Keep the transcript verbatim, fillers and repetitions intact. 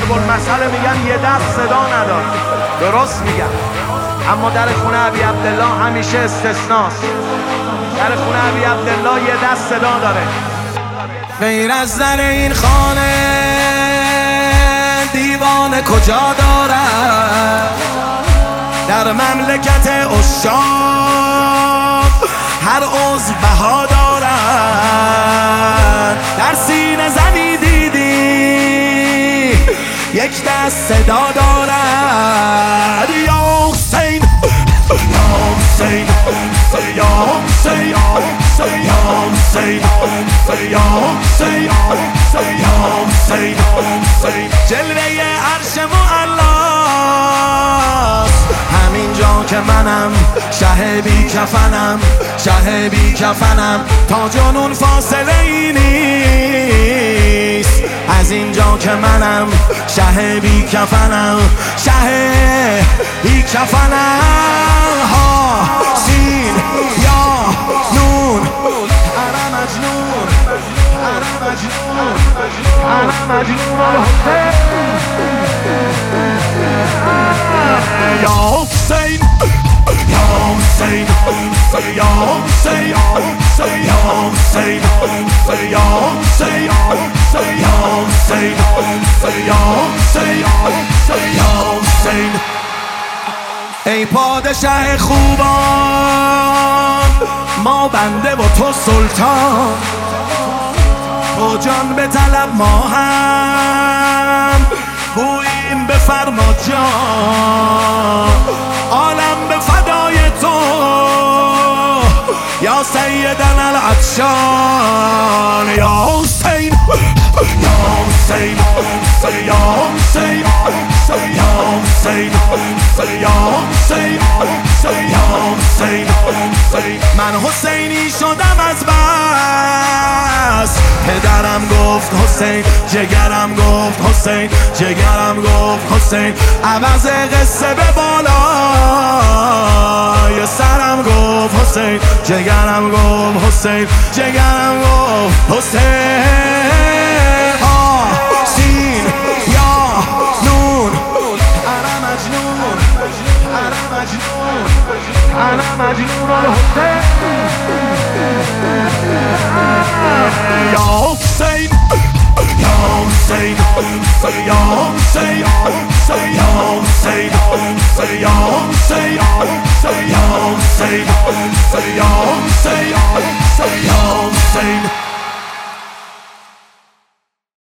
ضرب المثل میگن یه دست صدا نداره. درست میگن، اما در خونه ابی عبدالله همیشه استثناست. در خونه ابی عبدالله یه دست صدا داره. غیر از در این خانه دیوانه کجا دارد؟ در مملکت عشاق هر عضو بها دارد. در سینه زنی دیدی یک دست صدا دارد. یا حسین یا حسین یا حسین یا حسین یا حسین یا حسین جلوه عرش معلاست همینجا که منم شه بی کفنم شه بی کفنم تا جنون فاصله ای نیست. از اینجا که منم شه بی کفنم شه بی کفنم. ها سین یا نون انا مجنون انا مجنون انا مجنون یا حسین یا حسین یا حسین یا حسین یا حسین یا حسین یا حسین یا حسین. ای پادشه خوبان ما بنده و تو سلطان، تو جان به طلب ما هم گوییم بفرما جان. عالم به فدای تو یا سیدنا العطشان. یا حسین یا حسین یا حسین یا حسین یا حسین یا حسین. من حسینی شدم از بس پدرم گفت حسین، جگرم گفت حسین، جگرم گفت حسین. عوض قصه به بالای سرم گفت حسین، جگرم گفت حسین، جگرم گفت حسین.